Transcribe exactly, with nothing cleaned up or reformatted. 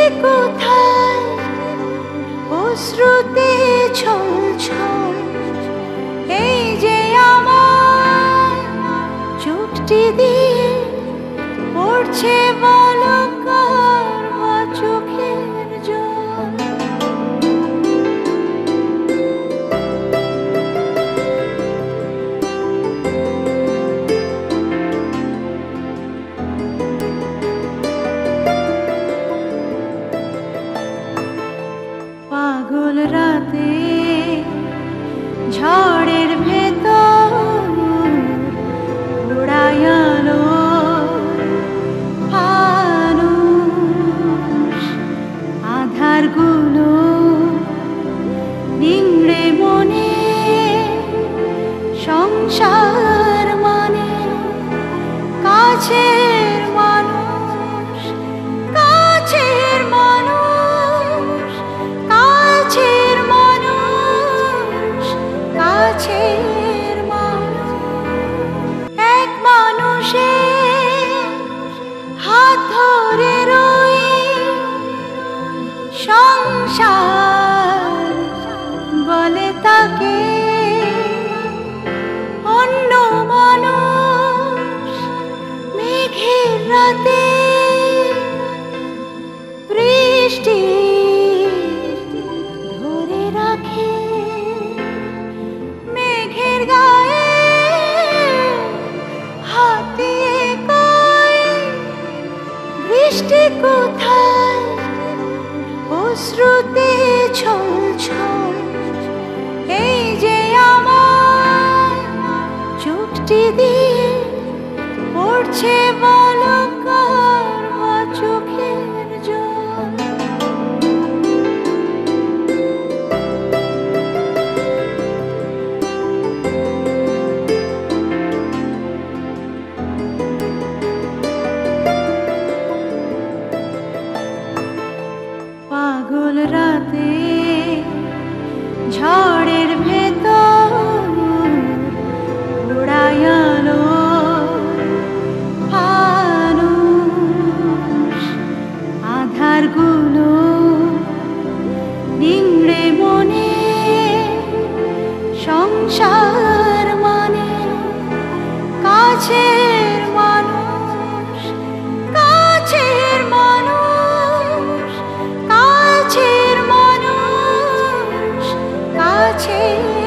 কোথায় অশ্রুতে ছলছল, এই যে আমার চোখটি দিয়ে পড়ছে বলকার চোখের জল। পাগল রাতে ঝড়ের ভেতর উড়াইয়ালো ফানুস, আধার গুলো নিংড়ে মনে সংসার মানে কাছের মানুষ, কাছের মানুষ, কাছের মানুষ, কাছের মানুষ। এক মানুষের হাত ধরে রই সংসার বলে তাকে, অন্য মানুষ মেঘের রাতে বৃষ্টি ধরে রাখে, মেঘের গায়ে হাত দিয়ে কয় বৃষ্টি কোথায় অশ্রুতে ছলছল, এই যে আমার চোখটি দিয়ে পড়ছে বলকার চোখের জল। পাগল রাতে ঝড়ের ভেতর উড়াইয়ালো ফানুস, আধার গুলো নিংড়ে মনে সংসার মানে কাছের মানুষ, কাছের মানুষ, কাছের মানুষ, কাছের